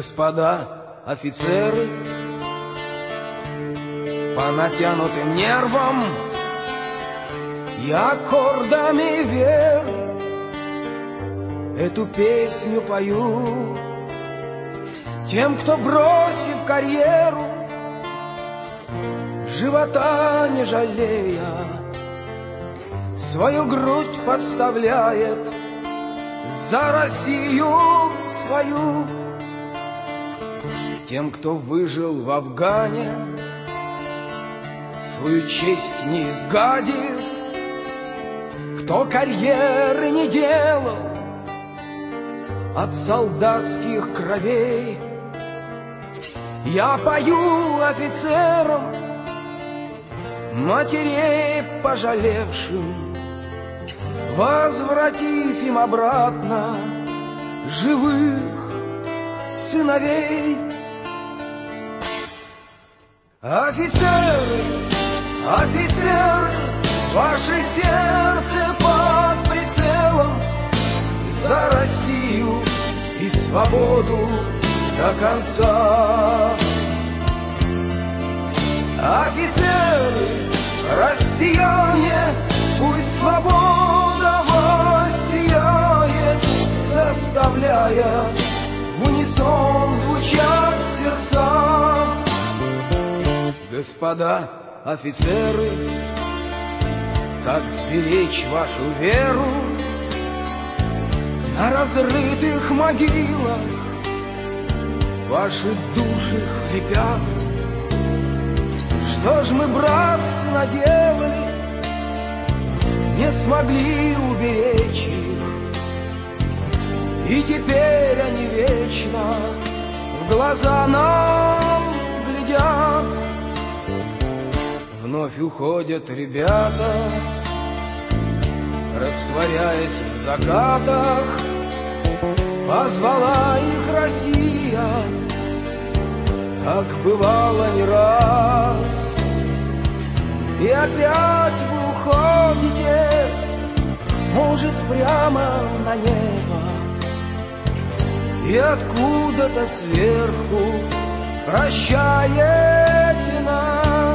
Господа офицеры, по натянутым нервам и аккордами веры эту песню пою тем, кто, бросив карьеру, живота не жалея, свою грудь подставляет за Россию свою. Тем, кто выжил в Афгане, свою честь не изгадив, кто карьеры не делал от солдатских кровей, я пою офицерам, матерей пожалевшим, возвратив им обратно живых сыновей. Офицеры, офицеры, ваше сердце под прицелом, за Россию и свободу до конца. Офицеры, россияне, пусть свобода воссияет, заставляя в унисон звучать сердца. Господа офицеры, как сберечь вашу веру на разрытых могилах? Ваши души хрипят. Что ж мы, братцы, наделали, не смогли уберечь их, и теперь они вечно в глаза нам глядят. Вновь уходят ребята, растворяясь в закатах, позвала их Россия, как бывало не раз. И опять вы уходите, может, прямо на небо, и откуда-то сверху прощаете нас.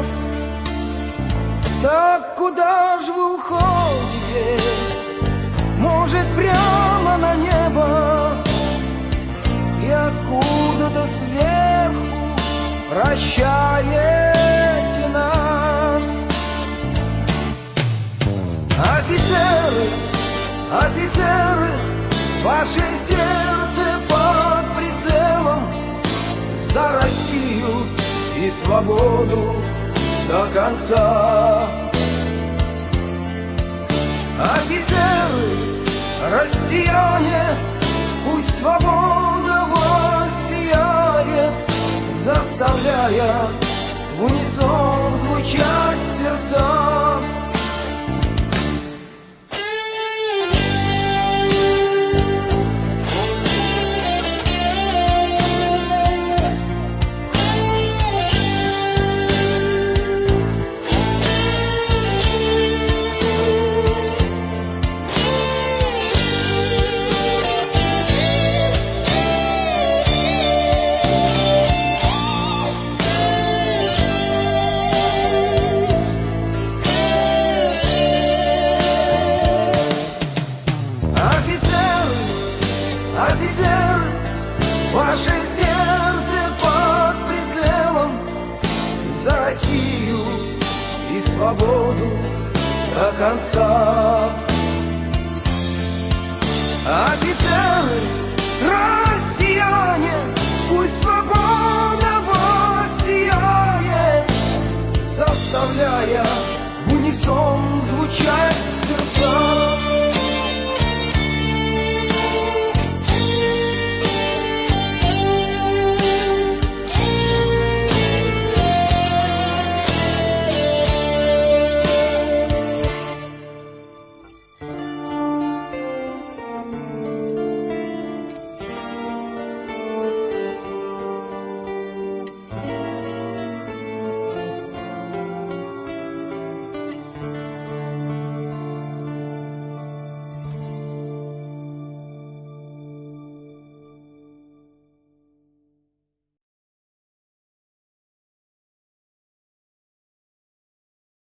Так куда ж вы уходите? Может, прямо на небо, и откуда-то сверху прощаете нас. Офицеры, офицеры, ваше сердце под прицелом, за Россию и свободу до конца. Офицеры, россияне, пусть свобода воссияет, заставляя в унисон звучать сердца. Офицеры, ваше сердце под прицелом, за Россию и свободу до конца.